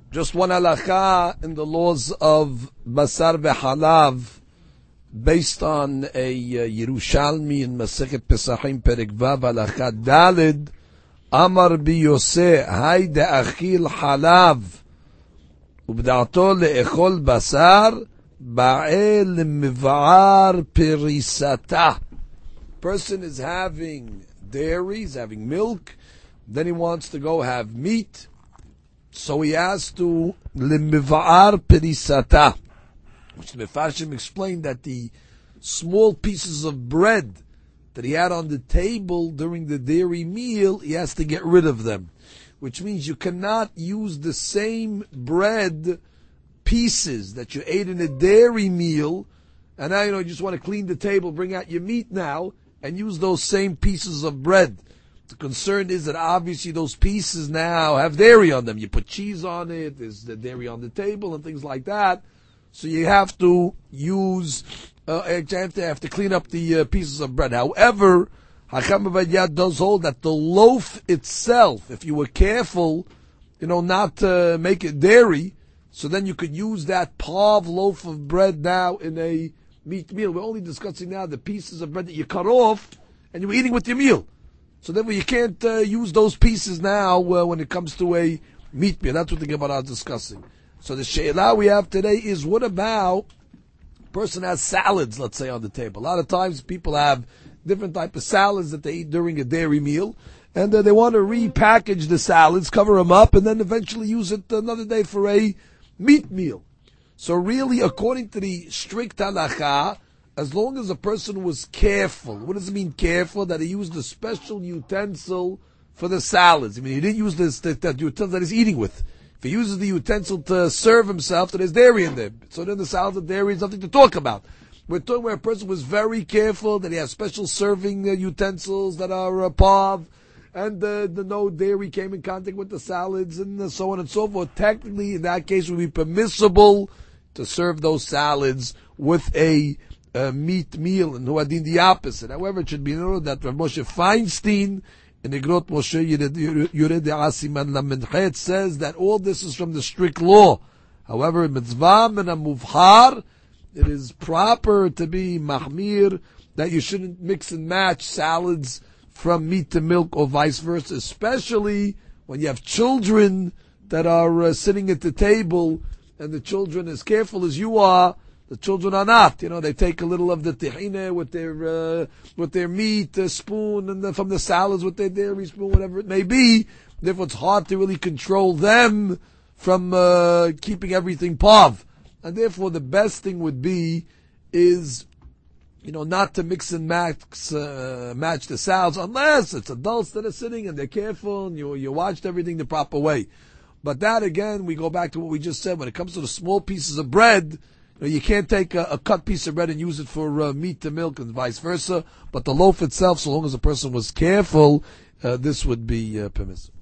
Just one halakha in the laws of basar v'halav, based on a Yerushalmi in Masechet Pesachim Perek Vav halakha Dalid. Amar bi Yoseh, hay de'achil halav, ubda'ato le'echol basar, ba'el miv'ar perisata. Person is having dairy, he's having milk, then he wants to go have meat, so he has to limiv'ar perisata, which the Mefarshim explained that the small pieces of bread that he had on the table during the dairy meal, he has to get rid of them. Which means you cannot use the same bread pieces that you ate in a dairy meal, and now you just want to clean the table, bring out your meat now, and use those same pieces of bread. The concern is that obviously those pieces now have dairy on them. You put cheese on it, there's the dairy on the table and things like that. So you have to use, have to clean up the pieces of bread. However, Hacham Ovadia does hold that the loaf itself, if you were careful, not to make it dairy, so then you could use that pav loaf of bread now in a meat meal. We're only discussing now the pieces of bread that you cut off and you were eating with your meal. So then you can't use those pieces now when it comes to a meat meal. That's what the Gemara is discussing. So the she'elah we have today is, what about a person has salads, let's say, on the table? A lot of times people have different type of salads that they eat during a dairy meal, and they want to repackage the salads, cover them up, and then eventually use it another day for a meat meal. So really, according to the strict halakha, as long as a person was careful, what does it mean careful? That he used a special utensil for the salads. He didn't use that utensil that he's eating with. If he uses the utensil to serve himself, then there's dairy in there. So then the salads and dairy is nothing to talk about. We're talking where a person was very careful, that he has special serving utensils that are pav, and the no dairy came in contact with the salads, and so on and so forth. Technically, in that case, it would be permissible to serve those salads with a meat meal, and Huadin the opposite. However, it should be noted that Rav Moshe Feinstein in the Grot Moshe Yured Asiman Lamenchet says that all this is from the strict law. However, in Mitzvah and a Muvhar, it is proper to be mahmir, that you shouldn't mix and match salads from meat to milk or vice versa, especially when you have children that are sitting at the table, and the children, as careful as you are, the children are not. They take a little of the tahina with their meat spoon, and from the salads with their dairy spoon, whatever it may be. Therefore, it's hard to really control them from keeping everything pav. And therefore, the best thing would be is, not to mix and match the salads, unless it's adults that are sitting and they're careful and you watched everything the proper way. But that, again, we go back to what we just said. When it comes to the small pieces of bread, you can't take a cut piece of bread and use it for meat to milk and vice versa. But the loaf itself, so long as a person was careful, this would be permissible.